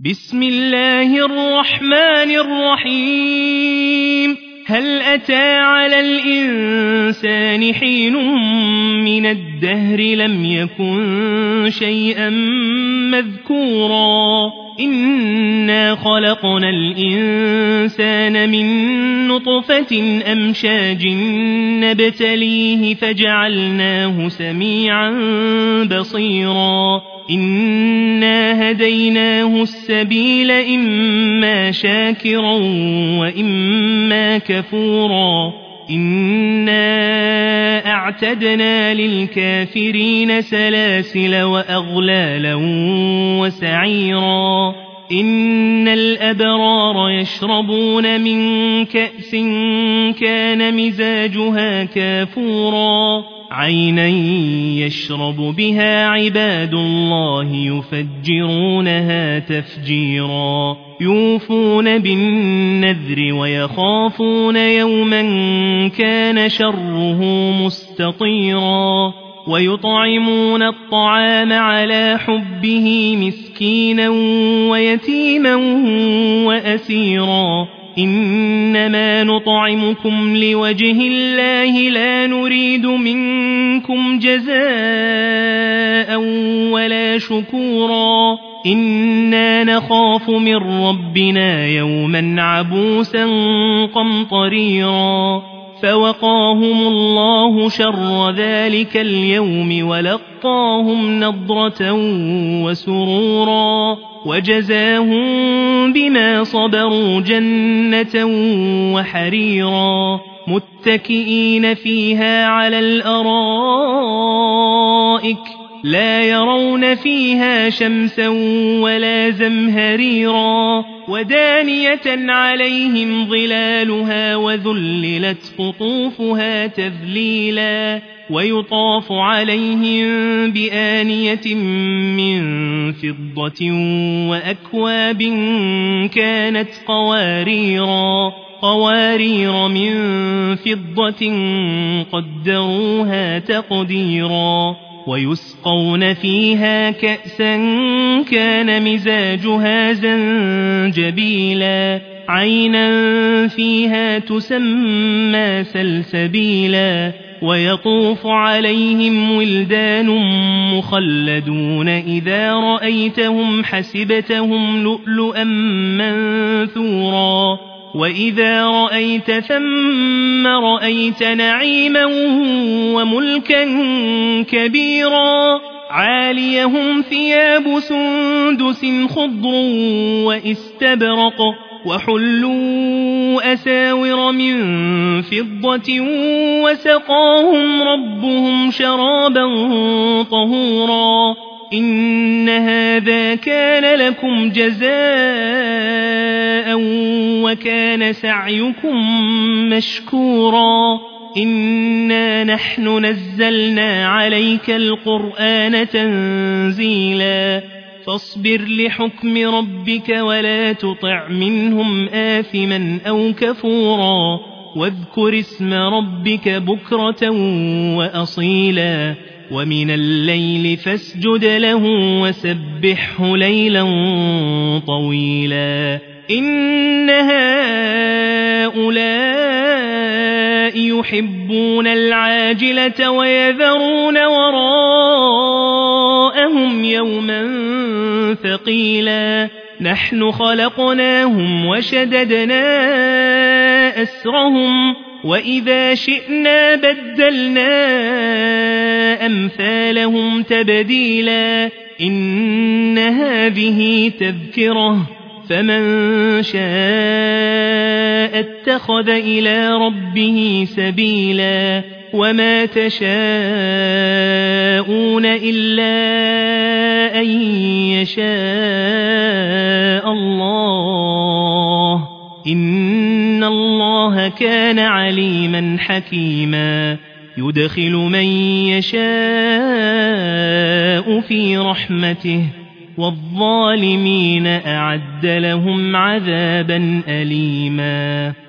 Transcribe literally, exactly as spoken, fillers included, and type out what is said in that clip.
بسم الله الرحمن الرحيم هل أتى على الإنسان حين من الدهر لم يكن شيئا مذكورا إنا خلقنا الإنسان من نطفة أمشاج نبتليه فجعلناه سميعا بصيرا إنا هديناه السبيل إما شاكرا وإما كفورا إنا أعتدنا للكافرين سلاسل وأغلالا وسعيرا إن الأبرار يشربون من كأس كان مزاجها كافورا عينا يشرب بها عباد الله يفجرونها تفجيرا يوفون بالنذر ويخافون يوما كان شره مستطيرا ويطعمون الطعام على حبه مسكينا ويتيما وأسيرا إنما نطعمكم لوجه الله لا نريد منكم جزاء ولا شكورا إنا نخاف من ربنا يوما عبوسا قمطريرا فوقاهم الله شر ذلك اليوم ولقاهم نضرة وسرورا وجزاهم بما صبروا جنة وحريرا متكئين فيها على الأرائك لا يرون فيها شمسا ولا زمهريرا ودانية عليهم ظلالها وذللت قطوفها تذليلا ويطاف عليهم بآنية من فضة وأكواب كانت قواريرا قوارير من فضة قدروها تقديرا ويسقون فيها كأسا كان مزاجها زنجبيلا عينا فيها تسمى سلسبيلا ويطوف عليهم ولدان مخلدون إذا رأيتهم حسبتهم لؤلؤا منثورا وإذا رأيت ثم رأيت نعيما وملكا كبيرا عاليهم ثياب سندس خضر وإستبرق وحلوا أساور من فضة وسقاهم ربهم شرابا طهورا إن هذا كان لكم جزاء وكان سعيكم مشكورا إنا نحن نزلنا عليك القرآن تنزيلا فاصبر لحكم ربك ولا تطع منهم آثما أو كفورا واذكر اسم ربك بكرة وأصيلا ومن الليل فاسجد له وسبحه ليلا طويلا إن هؤلاء يحبون العاجلة ويذرون وراءهم يوما ثقيلا نحن خلقناهم وشددنا أسرهم وإذا شئنا بدلنا أمثالهم تبديلا إن هذه تذكرة فمن شاء اتخذ إلى ربه سبيلا وما تشاءون إلا أن يشاء الله إن الله كان عليما حكيما يدخل من يشاء في رحمته والظالمين أعد لهم عذابا أليما